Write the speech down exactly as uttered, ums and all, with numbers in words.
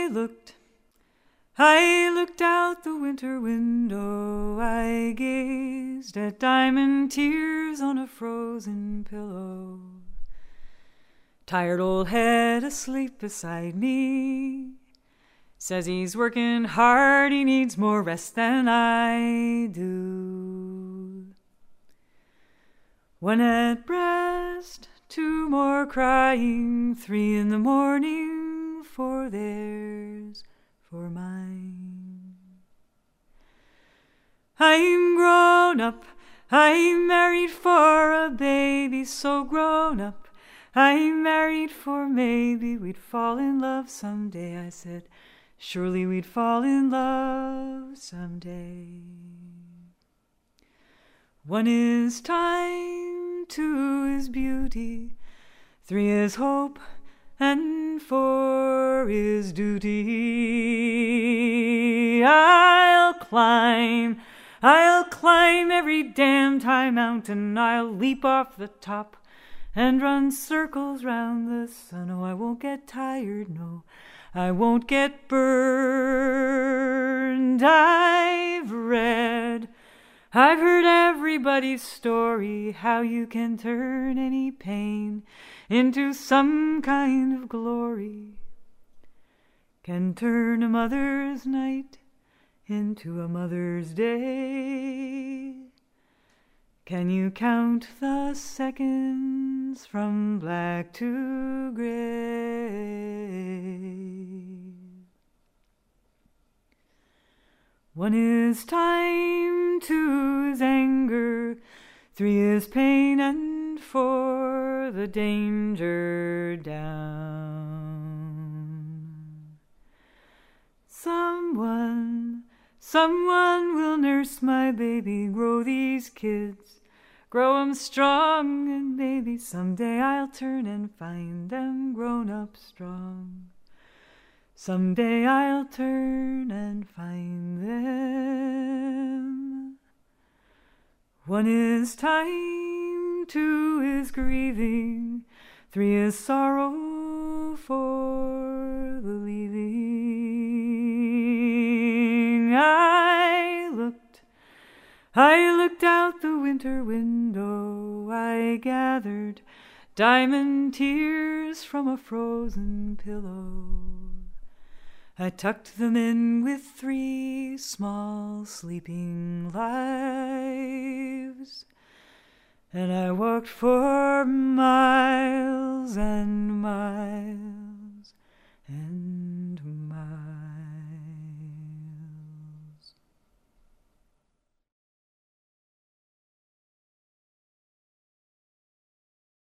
I looked, I looked out the winter window, I gazed at diamond tears on a frozen pillow. Tired old head asleep beside me, says he's working hard, he needs more rest than I do. One at breast, two more crying, three in the morning, for theirs, for mine. I'm grown up, I'm married for a baby so grown up. I'm married for maybe we'd fall in love someday. I said, surely we'd fall in love someday. One is time, two is beauty, three is hope, and four is duty. I'll climb, I'll climb every damned high mountain. I'll leap off the top and run circles round the sun. Oh, I won't get tired, no, I won't get burned. I've read, I've heard everybody's story, how you can turn any pain into some kind of glory, can turn a mother's night into a mother's day. Can you count the seconds from black to gray? One is time, two is anger, three is pain, and four the danger down. Someone, someone will nurse my baby, grow these kids, grow 'em strong, and maybe someday I'll turn and find them grown up strong. Someday I'll turn and find them. One is time, two is grieving, three is sorrow for the leaving. I looked, I looked out the winter window, I gathered diamond tears from a frozen pillow. I tucked them in with three small sleeping lives, and I walked for miles and miles and